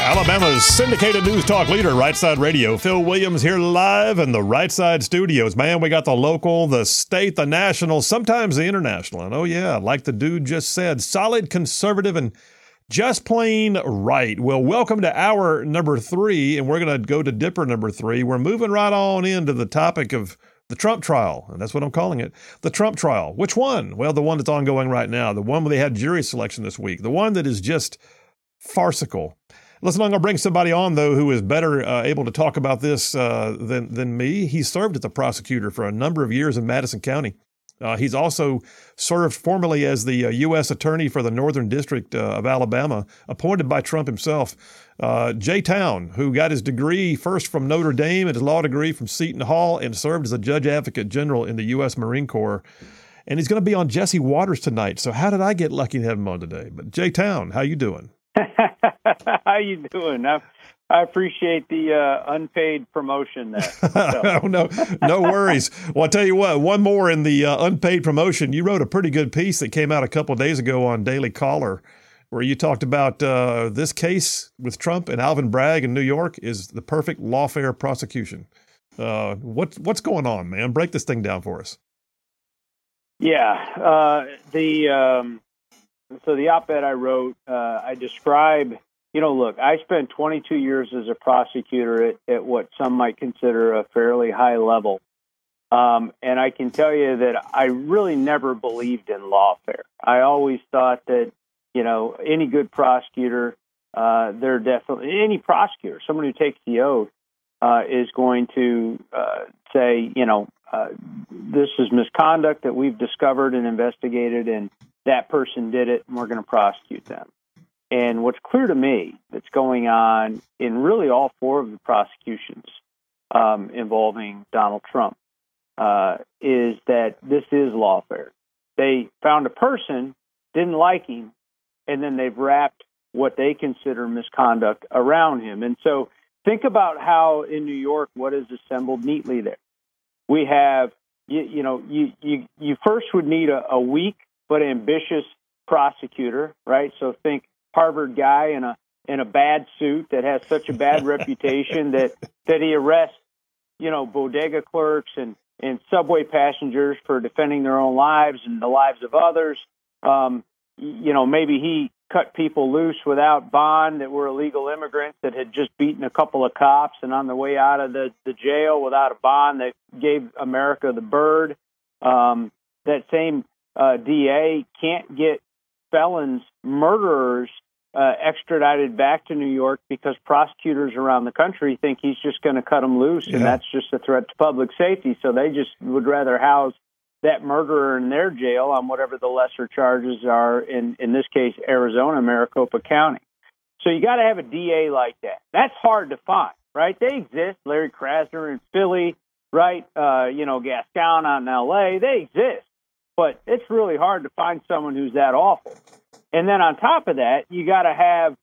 Alabama's syndicated news talk leader, Right Side Radio. Phil Williams here live in the Right Side studios. Man, we got the local, the state, the national, sometimes the international. And oh yeah, like the dude just said, solid conservative and just plain right. Well, welcome to hour number 3, and we're going to go to Dipper number 3. We're moving right on into the topic of the Trump trial, and that's what I'm calling it. The Trump trial. Which one? Well, the one that's ongoing right now, the one where they had jury selection this week, the one that is just farcical. Listen, I'm going to bring somebody on, though, who is better able to talk about this than me. He served as the prosecutor for a number of years in Madison County. He's also served formerly as the U.S. Attorney for the Northern District of Alabama, appointed by Trump himself. Jay Town, who got his degree first from Notre Dame and his law degree from Seton Hall and served as a Judge Advocate General in the U.S. Marine Corps. And he's going to be on Jesse Waters tonight. So how did I get lucky to have him on today? But Jay Town, how you doing? How you doing? I appreciate the unpaid promotion there. So. Oh, no worries. Well, I'll tell you what, one more in the unpaid promotion. You wrote a pretty good piece that came out a couple of days ago on Daily Caller, where you talked about this case with Trump and Alvin Bragg in New York is the perfect lawfare prosecution. What's going on, man? Break this thing down for us. Yeah, So the op-ed I wrote, I describe, look, I spent 22 years as a prosecutor at what some might consider a fairly high level. And I can tell you that I really never believed in lawfare. I always thought that, any good prosecutor, any prosecutor, someone who takes the oath, is going to say, this is misconduct that we've discovered and investigated, and that person did it, and we're going to prosecute them. And what's clear to me that's going on in really all 4 of the prosecutions involving Donald Trump is that this is lawfare. They found a person, didn't like him, and then they've wrapped what they consider misconduct around him. And so think about how in New York, what is assembled neatly there. We have, you first would need a weak but ambitious prosecutor, right? So think Harvard guy in a bad suit that has such a bad reputation that he arrests, bodega clerks and subway passengers for defending their own lives and the lives of others. Maybe he cut people loose without bond that were illegal immigrants that had just beaten a couple of cops, and on the way out of the jail without a bond that gave America the bird. That same DA can't get felons, murderers extradited back to New York because prosecutors around the country think he's just going to cut them loose, and that's just a threat to public safety. So they just would rather house that murderer in their jail on whatever the lesser charges are, in this case, Arizona, Maricopa County. So you got to have a DA like that. That's hard to find, right? They exist. Larry Krasner in Philly, right? Gascon out in L.A., they exist. But it's really hard to find someone who's that awful. And then on top of that, you got to have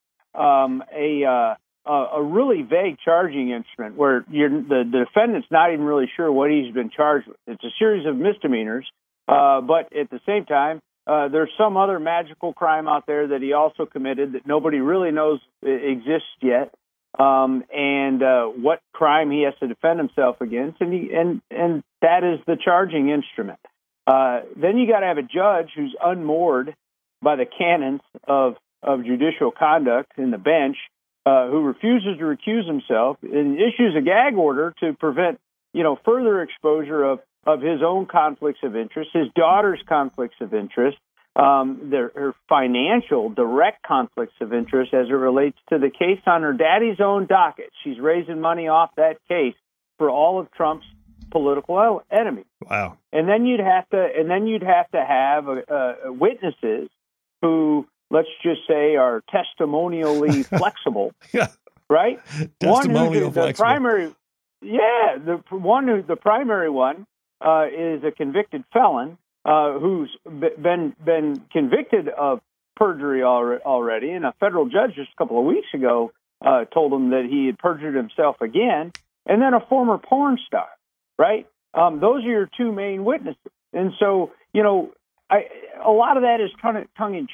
a really vague charging instrument where the defendant's not even really sure what he's been charged with. It's a series of misdemeanors, but at the same time, there's some other magical crime out there that he also committed that nobody really knows exists yet, and what crime he has to defend himself against, and that is the charging instrument. Then you got to have a judge who's unmoored by the canons of judicial conduct in the bench, who refuses to recuse himself and issues a gag order to prevent, further exposure of his own conflicts of interest, his daughter's conflicts of interest, her financial direct conflicts of interest as it relates to the case on her daddy's own docket. She's raising money off that case for all of Trump's political enemies. Wow. And then you'd have to have witnesses who, let's just say, are testimonially flexible. Yeah. Right? Testimonial flexible. The primary one is a convicted felon who's been convicted of perjury already, and a federal judge just a couple of weeks ago told him that he had perjured himself again, and then a former porn star, right? Those are your 2 main witnesses. And so, a lot of that is kind of tongue-in-cheek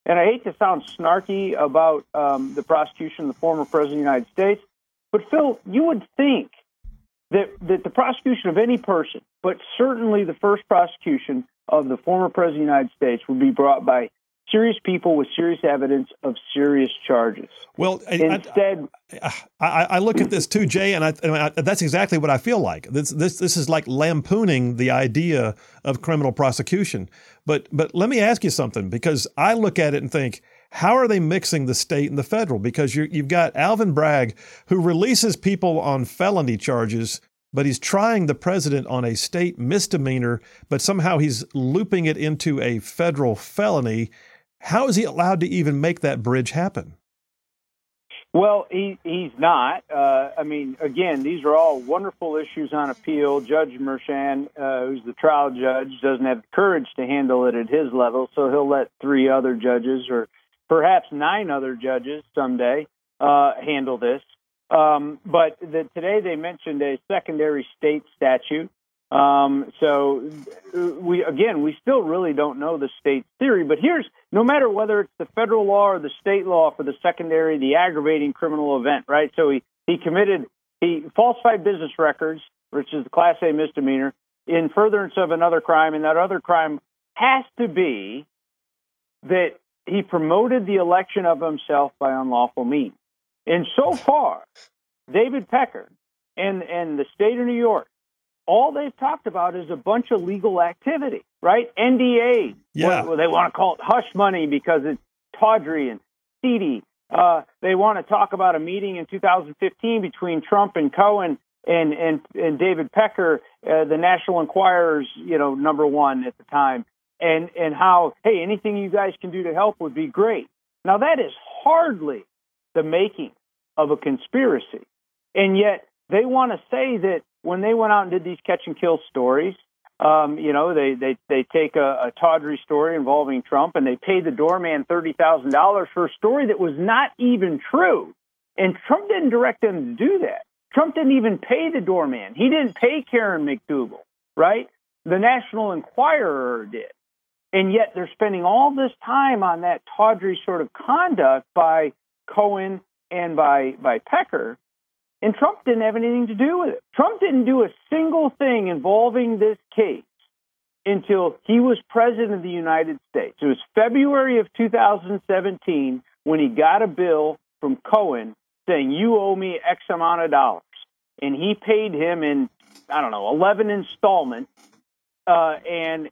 And I hate to sound snarky about the prosecution of the former president of the United States, but Phil, you would think that the prosecution of any person, but certainly the first prosecution of the former president of the United States, would be brought by serious people with serious evidence of serious charges. Well, instead, I look at this too, Jay, and that's exactly what I feel like. This is like lampooning the idea of criminal prosecution. But let me ask you something, because I look at it and think, how are they mixing the state and the federal? Because you've got Alvin Bragg, who releases people on felony charges, but he's trying the president on a state misdemeanor, but somehow he's looping it into a federal felony. How is he allowed to even make that bridge happen? Well, he's not. I mean, again, these are all wonderful issues on appeal. Judge Merchan, who's the trial judge, doesn't have the courage to handle it at his level, so he'll let 3 other judges, or perhaps 9 other judges someday, handle this. But today they mentioned a secondary state statute. So we still really don't know the state theory, but no matter whether it's the federal law or the state law for the secondary, the aggravating criminal event, right? So he falsified business records, which is the Class A misdemeanor, in furtherance of another crime, and that other crime has to be that he promoted the election of himself by unlawful means. And so far, David Pecker and the state of New York, all they've talked about is a bunch of legal activity, right? NDA. Yeah. Well, they want to call it hush money because it's tawdry and seedy. They want to talk about a meeting in 2015 between Trump and Cohen and David Pecker, the National Enquirer's, number one at the time, and how, hey, anything you guys can do to help would be great. Now, that is hardly the making of a conspiracy. And yet they want to say that when they went out and did these catch and kill stories, they take a tawdry story involving Trump and they pay the doorman $30,000 for a story that was not even true. And Trump didn't direct them to do that. Trump didn't even pay the doorman. He didn't pay Karen McDougal, right? The National Enquirer did. And yet they're spending all this time on that tawdry sort of conduct by Cohen and by Pecker. And Trump didn't have anything to do with it. Trump didn't do a single thing involving this case until he was president of the United States. It was February of 2017 when he got a bill from Cohen saying, you owe me X amount of dollars. And he paid him in, 11 installments. And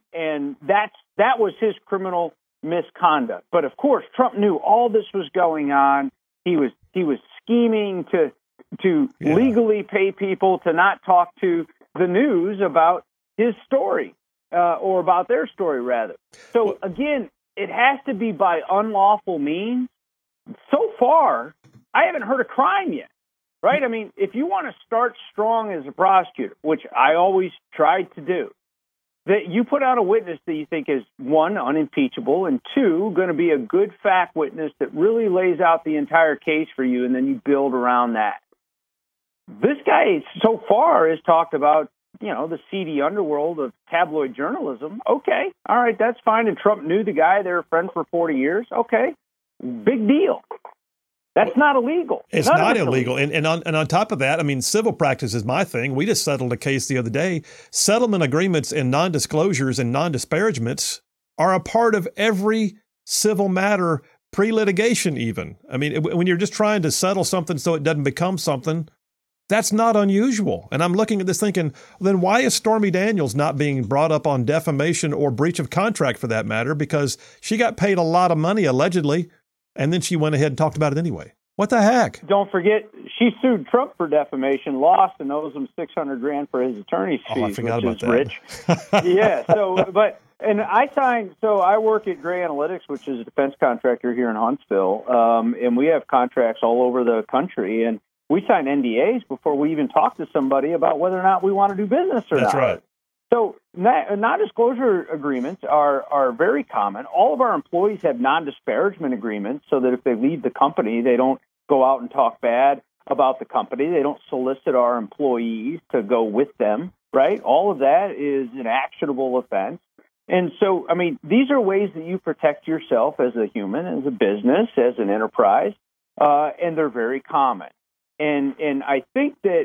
that was his criminal misconduct. But of course, Trump knew all this was going on. He was scheming to legally pay people to not talk to the news about his story, or about their story, rather. So, again, it has to be by unlawful means. So far, I haven't heard a crime yet, right? I mean, if you want to start strong as a prosecutor, which I always tried to do, that you put out a witness that you think is, 1, unimpeachable, and 2, going to be a good fact witness that really lays out the entire case for you, and then you build around that. This guy so far has talked about, the seedy underworld of tabloid journalism. Okay, all right, that's fine. And Trump knew the guy. They were friends for 40 years. Okay, big deal. That's not illegal. It's not illegal. And on top of that, I mean, civil practice is my thing. We just settled a case the other day. Settlement agreements and non-disclosures and non-disparagements are a part of every civil matter, pre-litigation even. I mean, when you're just trying to settle something so it doesn't become something, that's not unusual. And I'm looking at this thinking, then why is Stormy Daniels not being brought up on defamation or breach of contract for that matter? Because she got paid a lot of money, allegedly, and then she went ahead and talked about it anyway. What the heck? Don't forget, she sued Trump for defamation, lost, and owes him $600,000 for his attorney's fees, I forgot which about is that. rich. Yeah. And I work at Gray Analytics, which is a defense contractor here in Huntsville, and we have contracts all over the country, and we sign NDAs before we even talk to somebody about whether or not we want to do business or not. That's right. So non-disclosure agreements are very common. All of our employees have non-disparagement agreements so that if they leave the company, they don't go out and talk bad about the company. They don't solicit our employees to go with them, right? All of that is an actionable offense. And so, I mean, these are ways that you protect yourself as a human, as a business, as an enterprise, and they're very common. And I think that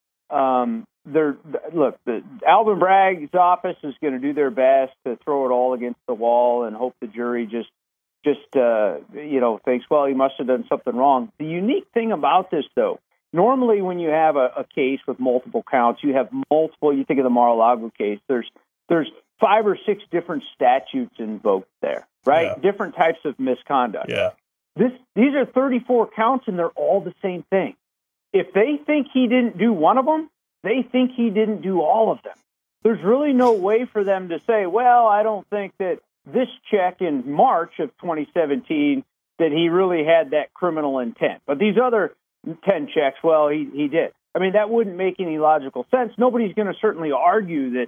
the Alvin Bragg's office is going to do their best to throw it all against the wall and hope the jury just thinks, well, he must have done something wrong. The unique thing about this, though, normally when you have a case with multiple counts, you have multiple. You think of the Mar-a-Lago case. There's 5 or 6 different statutes invoked there, right? Yeah. Different types of misconduct. Yeah. These are 34 counts, and they're all the same thing. If they think he didn't do one of them, they think he didn't do all of them. There's really no way for them to say, well, I don't think that this check in March of 2017 that he really had that criminal intent. But these other 10 checks, well, he did. I mean, that wouldn't make any logical sense. Nobody's going to certainly argue that.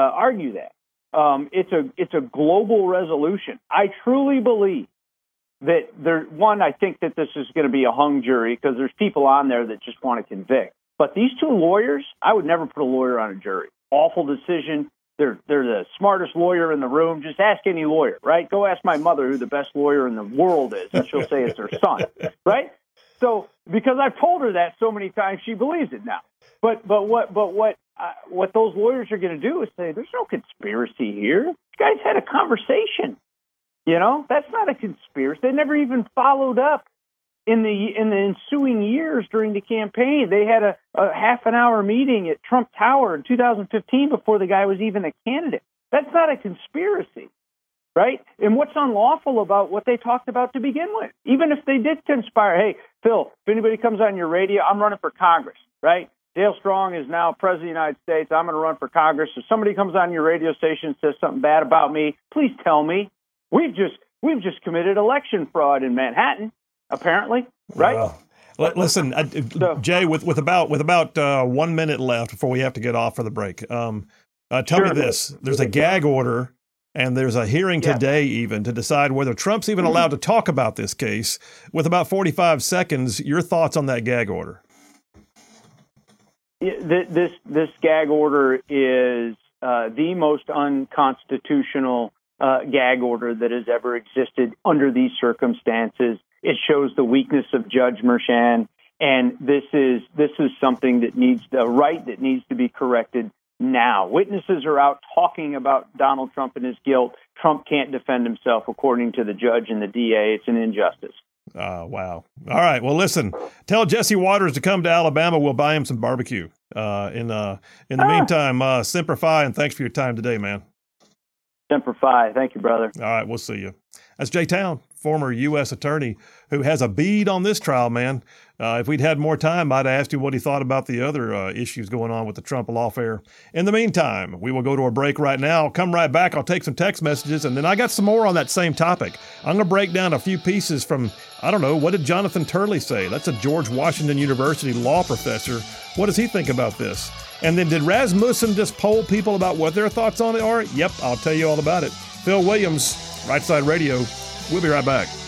It's a global resolution. I truly believe that I think that this is going to be a hung jury because there's people on there that just want to convict. But these 2 lawyers, I would never put a lawyer on a jury. Awful decision. They're the smartest lawyer in the room. Just ask any lawyer, right? Go ask my mother who the best lawyer in the world is, and she'll say it's her son, right? So because I've told her that so many times, she believes it now. But what those lawyers are going to do is say, there's no conspiracy here. These guys had a conversation. That's not a conspiracy. They never even followed up in the ensuing years during the campaign. They had a half an hour meeting at Trump Tower in 2015 before the guy was even a candidate. That's not a conspiracy, right? And what's unlawful about what they talked about to begin with? Even if they did conspire, hey, Phil, if anybody comes on your radio, I'm running for Congress, right? Dale Strong is now president of the United States. I'm going to run for Congress. If somebody comes on your radio station and says something bad about me, please tell me. We've just committed election fraud in Manhattan, apparently, right? Listen, Jay, with about 1 minute left before we have to get off for the break. Tell me this: there's a gag order, and there's a hearing today even to decide whether Trump's even allowed to talk about this case. With about 45 seconds, your thoughts on that gag order? This gag order is the most unconstitutional gag order that has ever existed under these circumstances. It shows the weakness of Judge Merchan, and this is something that needs to be corrected now. Witnesses are out talking about Donald Trump and his guilt. Trump can't defend himself, according to the judge and the DA. It's an injustice. Wow. All right. Well, listen, tell Jesse Waters to come to Alabama. We'll buy him some barbecue. In the meantime, Semper Fi, and thanks for your time today, man. Semper Fi. Thank you, brother. All right. We'll see you. That's Jay Town, former U.S. attorney who has a bead on this trial, man. If we'd had more time, I'd asked him what he thought about the other issues going on with the Trump lawfare. In the meantime, we will go to a break right now. Come right back. I'll take some text messages, and then I got some more on that same topic. I'm going to break down a few pieces from, I don't know, what did Jonathan Turley say? That's a George Washington University law professor. What does he think about this? And then did Rasmussen just poll people about what their thoughts on it are? Yep, I'll tell you all about it. Phil Williams, Right Side Radio. We'll be right back.